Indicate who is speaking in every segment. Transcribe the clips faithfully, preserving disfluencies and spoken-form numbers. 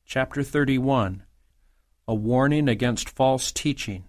Speaker 1: Chapter thirty-one. A warning against false teaching.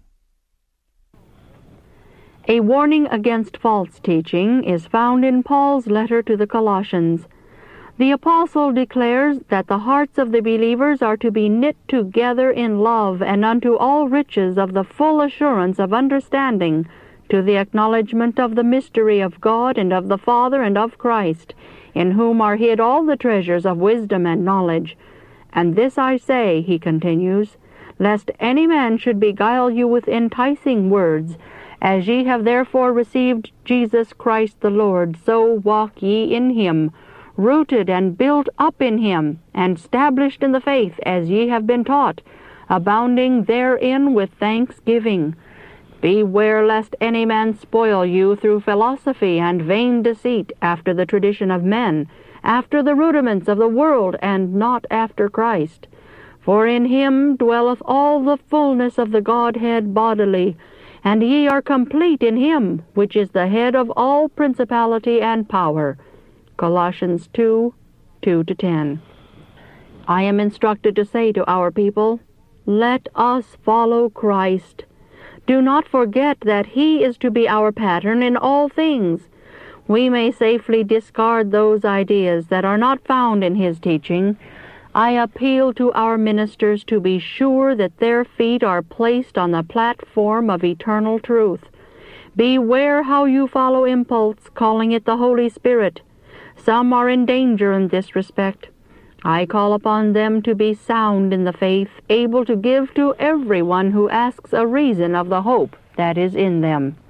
Speaker 2: A warning against false teaching is found in Paul's letter to the Colossians. The apostle declares that the hearts of the believers are to be knit together in love and unto all riches of the full assurance of understanding, to the acknowledgement of the mystery of God and of the Father and of Christ, in whom are hid all the treasures of wisdom and knowledge. And this I say, he continues, lest any man should beguile you with enticing words, as ye have therefore received Jesus Christ the Lord, so walk ye in him, rooted and built up in him, and stablished in the faith as ye have been taught, abounding therein with thanksgiving. Beware lest any man spoil you through philosophy and vain deceit, after the tradition of men, after the rudiments of the world, and not after Christ. For in him dwelleth all the fullness of the Godhead bodily, and ye are complete in him, which is the head of all principality and power. Colossians two, two to ten. I am instructed to say to our people, let us follow Christ. Do not forget that he is to be our pattern in all things. We may safely discard those ideas that are not found in his teaching. I appeal to our ministers to be sure that their feet are placed on the platform of eternal truth. Beware how you follow impulse, calling it the Holy Spirit. Some are in danger in this respect. I call upon them to be sound in the faith, able to give to everyone who asks a reason of the hope that is in them.